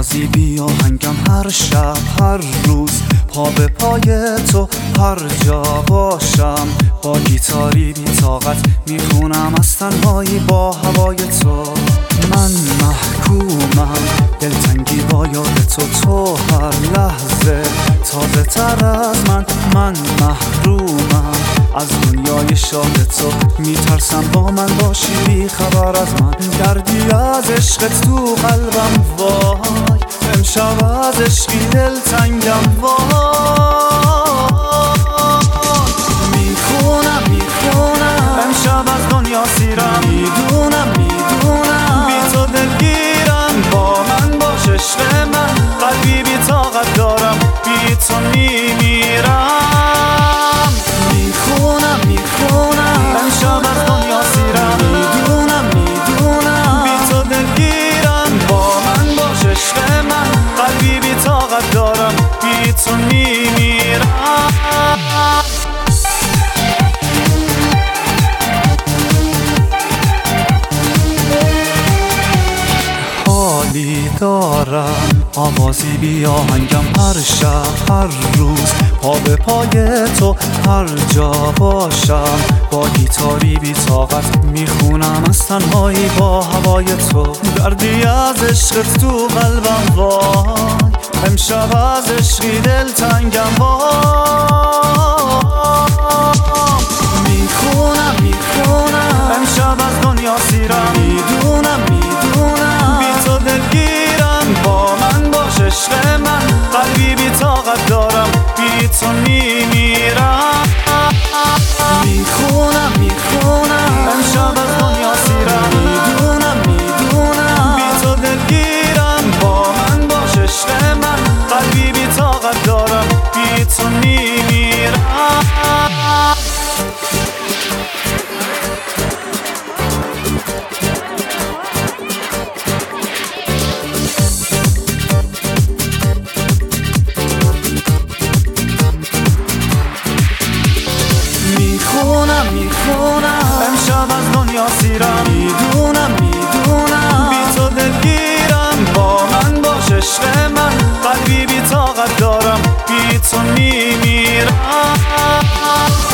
آوازی بی آهنگم هر شب هر روز، پا به پای تو هر جا باشم. با گیتاری بی طاقت میخونم از تنهایی با هوای تو. من محکومم دلتنگی با یاد تو هر لحظه تازه تر از من محرومم از دنیای شاد تو. میترسم با من باشی بی خبر از من، دردی از عشقت تو قلبم وای. امشب از عشقی دلتنگم وای. میخونم امشب از دنیا سیرم، میدونم بی تو دلگیرم. با من باش عشق من، قلبی بی طاقت دارم، بی تو میمیرم. میخونم امشب از دنیا سیرم، میدونم بی تو دلگیرم. با من باش عشق من، قلبی بی طاقت دارم، بی تو میمیرم. حالی دارم آوازی بی آهنگم هر شب هر روز، پا به پای تو هر جا باشم. با گیتاری بی طاقت میخونم از تنهایی با هوای تو. دردی از عشقت تو قلبم وای. امشب از عشقی دلتنگم وای. میخونم امشب از دنیا سیرم، میدونم بی تو دلگیرم. با من باش عشق من، قلبی بی طاقت دارم، بی تو میمیرم. میخونم امشب از دنیا سیرم، میدونم بی تو دلگیرم. با من باش عشق من، قلبی بی طاقت دارم، بی تو میمیرم. میخونم امشب از دنیا سیرم، میدونم بی تو دلگیرم. با من باش عشق من، قلبی بی طاقت دارم، بی تو میمیرم.